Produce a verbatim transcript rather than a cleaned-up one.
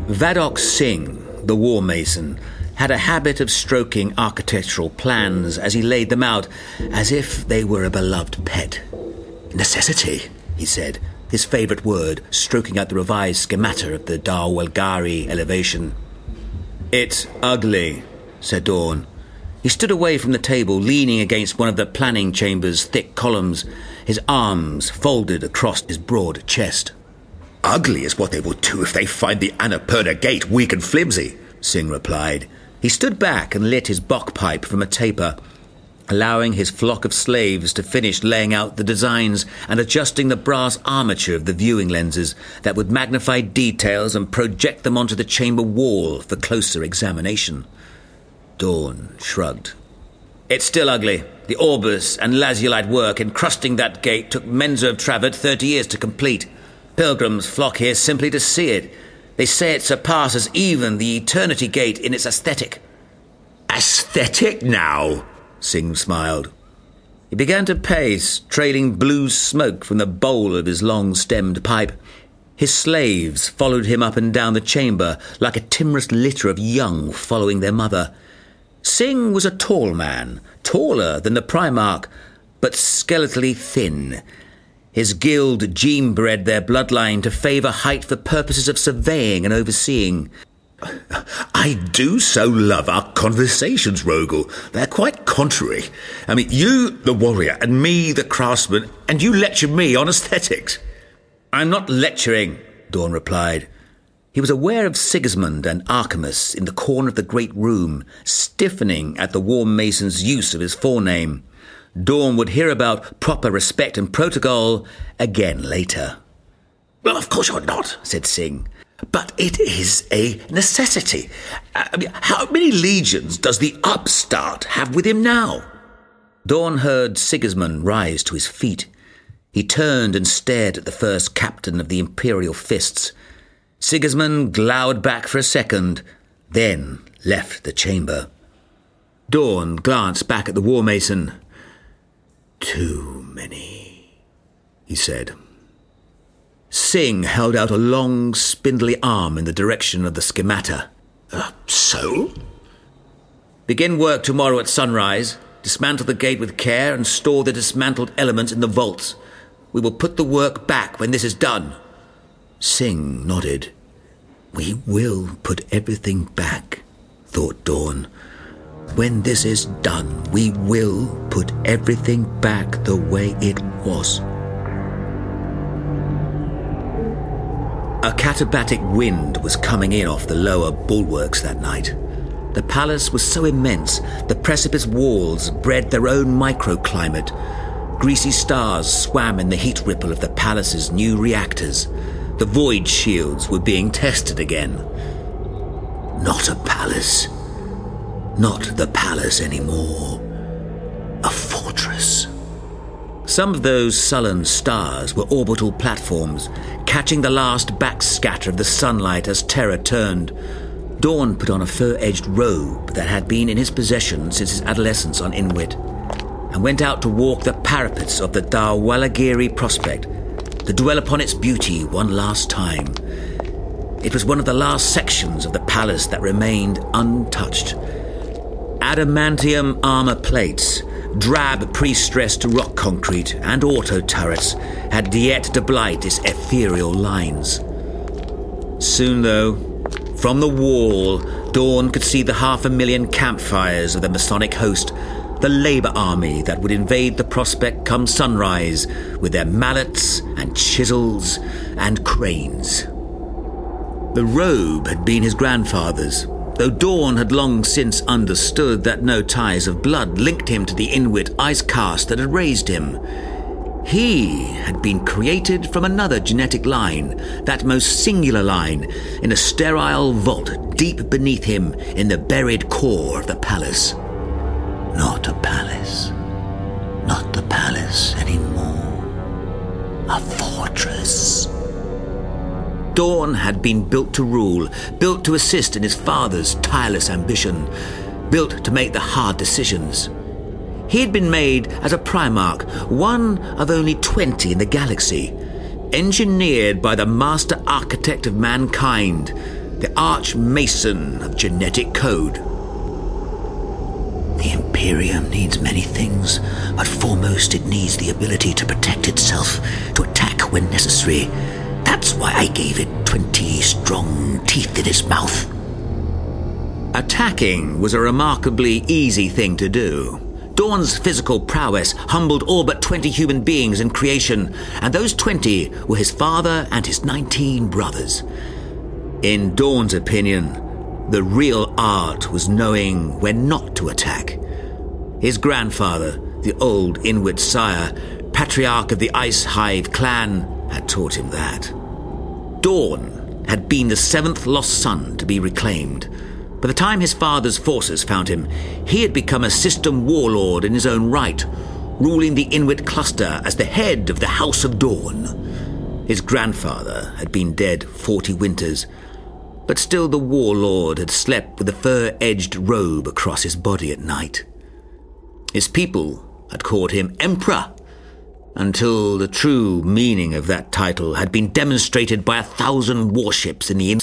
Vadok Singh, the war mason, had a habit of stroking architectural plans as he laid them out, as if they were a beloved pet. Necessity, he said, his favourite word, stroking out the revised schemata of the Dar Walgari elevation. It's ugly, said Dawn. He stood away from the table, leaning against one of the planning chamber's thick columns, his arms folded across his broad chest. Ugly is what they will do if they find the Annapurna Gate weak and flimsy, Singh replied. He stood back and lit his bok pipe from a taper, allowing his flock of slaves to finish laying out the designs and adjusting the brass armature of the viewing lenses that would magnify details and project them onto the chamber wall for closer examination. Dawn shrugged. It's still ugly. The Orbis and Lazulite work encrusting that gate took Menzo of Travad thirty years to complete. Pilgrims flock here simply to see it. They say it surpasses even the Eternity Gate in its aesthetic. Aesthetic now? Singh smiled. He began to pace, trailing blue smoke from the bowl of his long-stemmed pipe. His slaves followed him up and down the chamber like a timorous litter of young following their mother. Singh was a tall man, taller than the Primarch, but skeletally thin. His guild gene-bred their bloodline to favour height for purposes of surveying and overseeing. I do so love our conversations, Rogel. They're quite contrary. I mean, you, the warrior, and me, the craftsman, and you lecture me on aesthetics. I'm not lecturing, Dawn replied. He was aware of Sigismund and Archimus in the corner of the great room, stiffening at the war mason's use of his forename. Dawn would hear about proper respect and protocol again later. Well, of course you're not, said Singh. But it is a necessity. I mean, how many legions does the upstart have with him now? Dawn heard Sigismund rise to his feet. He turned and stared at the first captain of the Imperial Fists. Sigismund glowered back for a second, then left the chamber. Dawn glanced back at the war mason. Too many, he said. Singh held out a long, spindly arm in the direction of the schemata. Uh, so? Begin work tomorrow at sunrise. Dismantle the gate with care and store the dismantled elements in the vaults. We will put the work back when this is done. Singh nodded. We will put everything back, thought Dawn. When this is done, we will put everything back the way it was. A katabatic wind was coming in off the lower bulwarks that night. The palace was so immense, the precipice walls bred their own microclimate. Greasy stars swam in the heat ripple of the palace's new reactors. The void shields were being tested again. Not a palace. Not the palace anymore. A fortress. Some of those sullen stars were orbital platforms, catching the last backscatter of the sunlight as Terra turned. Dawn put on a fur-edged robe that had been in his possession since his adolescence on Inwit, and went out to walk the parapets of the Dar Walgari prospect, to dwell upon its beauty one last time. It was one of the last sections of the palace that remained untouched. Adamantium armour plates, drab pre-stressed rock concrete, and auto turrets had yet to blight its ethereal lines. Soon, though, from the wall, Dawn could see the half a million campfires of the Masonic host, the Labour Army that would invade the prospect come sunrise with their mallets and chisels and cranes. The robe had been his grandfather's, though Dawn had long since understood that no ties of blood linked him to the Inwit ice caste that had raised him. He had been created from another genetic line, that most singular line, in a sterile vault deep beneath him in the buried core of the palace. Not a palace. Not the palace anymore. A fortress. Dawn had been built to rule, built to assist in his father's tireless ambition, built to make the hard decisions. He had been made as a Primarch, one of only twenty in the galaxy, engineered by the master architect of mankind, the arch-mason of genetic code. The Imperium needs many things, but foremost it needs the ability to protect itself, to attack when necessary. That's why I gave it twenty strong teeth in its mouth. Attacking was a remarkably easy thing to do. Dawn's physical prowess humbled all but twenty human beings in creation, and those twenty were his father and his nineteen brothers. In Dawn's opinion, the real art was knowing when not to attack. His grandfather, the old Inwit sire, patriarch of the Ice Hive clan, had taught him that. Dawn had been the seventh lost son to be reclaimed. By the time his father's forces found him, he had become a system warlord in his own right, ruling the Inwit cluster as the head of the House of Dawn. His grandfather had been dead forty winters, but still the warlord had slept with a fur-edged robe across his body at night. His people had called him Emperor, until the true meaning of that title had been demonstrated by a thousand warships in the